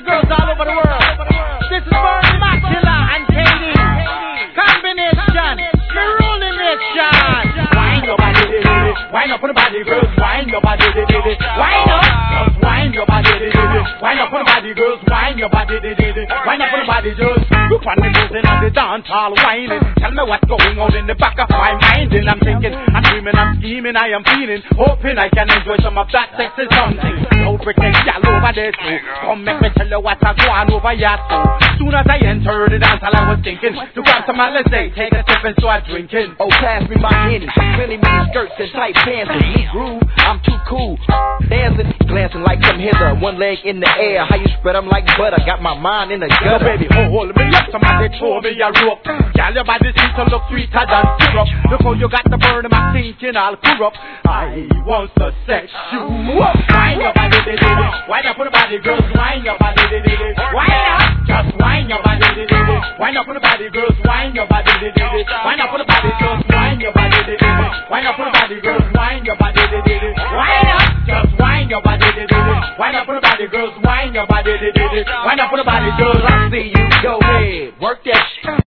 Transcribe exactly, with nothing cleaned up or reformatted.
the girls all over the world. This is for Matilla and Katie. Combination, the ruling nation. Wind your body, wind up on the body, girls. Wind your body, wind up, just wind your body, wind up on the body, girls. Wind your body, wind up on the body, just. Look on the music and the dance hall whining. Tell me what's going on in the back of my mind. And I'm thinking, I'm dreaming, I'm scheming, I am feeling, hoping I can enjoy some of that sexy something. No freaking gal over there too. Come make me tell you what I go on over here too. Soon as I entered the dance hall, I was thinking to grab some Alizé, take a sip and start drinking. Oh, pass me my Henny, really mini skirts and tight pants. And me groove, I'm too cool. Dancing, glancing like some hither, one leg in the air. How you spread them like butter? Got my mind in the gutter. So baby, hold me up, somebody throw me a rope. Gal, your body seems to look sweeter than syrup. Look how you got the burn in my thinking all corrupt. I want to sex you up. Wind your body, did it. Wind up on the body, girls. Wind your body, did it. Wind up, just wind your body, did it. Wind up on the body, girls. Wind your body, did it. Wind up on the body, girls. Wind your body, did it. Wind up on the body, girls. Wind your body, did it. Wind up, just wind your body, did it. Wind up on the body, girls. Wind your body, did it. Wind up on the body, girls. I see you, go ahead, work that shit.